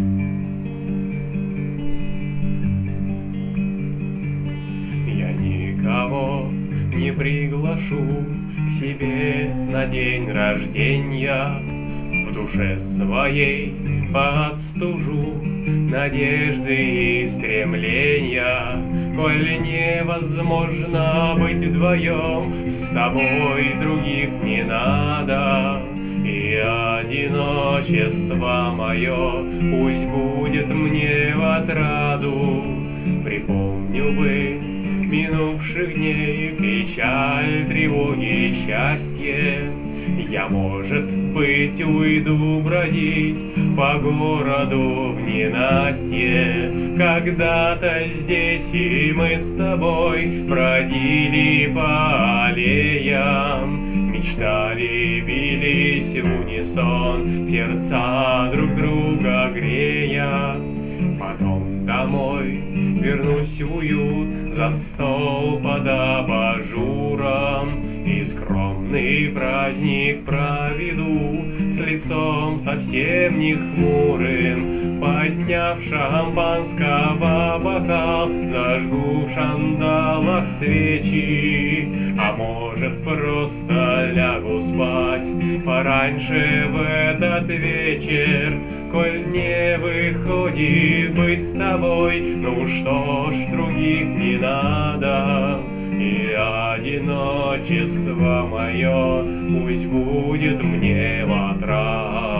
Я никого не приглашу к себе на день рождения, в душе своей постужу надежды и стремления. Коль невозможно быть вдвоем, с тобой других не надо. И одиночество мое пусть будет мне в отраду. Припомню бы минувших дней печаль, тревоги, счастье. Я, может быть, уйду бродить по городу в ненастье. Когда-то здесь и мы с тобой бродили по аллеям, мечтали, бились в унисон, сердца друг друга грея. Потом домой вернусь в уют, за стол под абажуром, и скромный праздник проведу с лицом совсем не хмурым. Подняв шампанского бокал, зажгу в шандалах свечи. А может, просто лягу спать пораньше в этот вечер. Коль не выходит быть с тобой, ну что ж, других не надо. И одиночество мое пусть будет мне в отраду.